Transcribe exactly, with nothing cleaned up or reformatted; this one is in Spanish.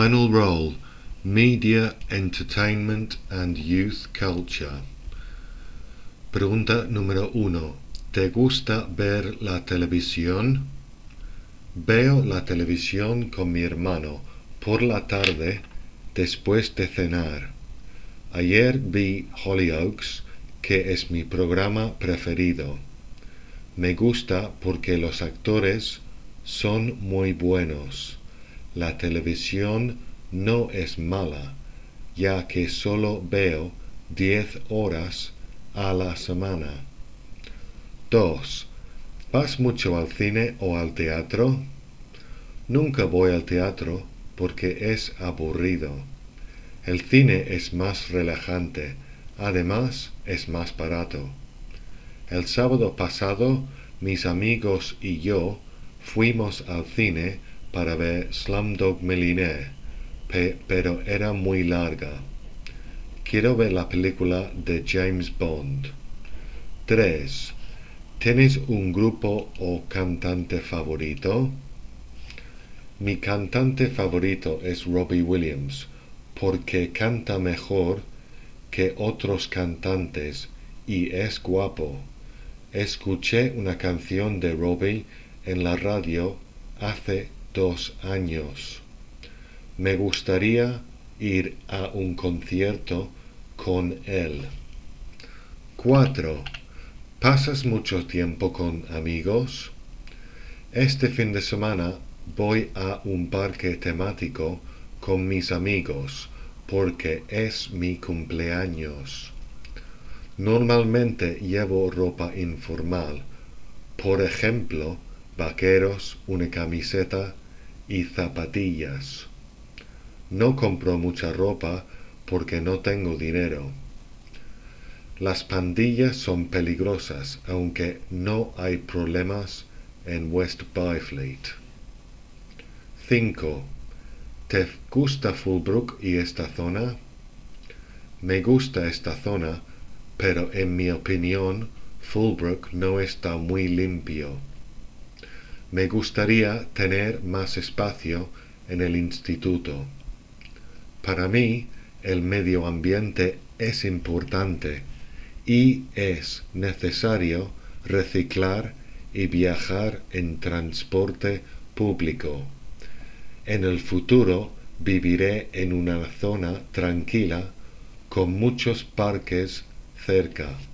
Final role, Media, Entertainment and Youth Culture. Pregunta número uno. ¿Te gusta ver la televisión? Veo la televisión con mi hermano por la tarde después de cenar. Ayer vi Hollyoaks, que es mi programa preferido. Me gusta porque los actores son muy buenos. La televisión no es mala, ya que solo veo diez horas a la semana. dos. ¿Vas mucho al cine o al teatro? Nunca voy al teatro porque es aburrido. El cine es más relajante, además es más barato. El sábado pasado mis amigos y yo fuimos al cine para ver Slumdog Millionaire, pe- pero era muy larga. Quiero ver la película de James Bond. tres. ¿Tienes un grupo o cantante favorito? Mi cantante favorito es Robbie Williams, porque canta mejor que otros cantantes y es guapo. Escuché una canción de Robbie en la radio hace dos años. Me gustaría ir a un concierto con él. cuatro. ¿Pasas mucho tiempo con amigos? Este fin de semana voy a un parque temático con mis amigos porque es mi cumpleaños. Normalmente llevo ropa informal, por ejemplo, vaqueros, una camiseta y zapatillas. No compro mucha ropa porque no tengo dinero. Las pandillas son peligrosas, aunque no hay problemas en West Byfleet. cinco. ¿Te gusta Fullbrook y esta zona? Me gusta esta zona, pero en mi opinión Fullbrook no está muy limpio. Me gustaría tener más espacio en el instituto. Para mí, el medio ambiente es importante y es necesario reciclar y viajar en transporte público. En el futuro viviré en una zona tranquila con muchos parques cerca.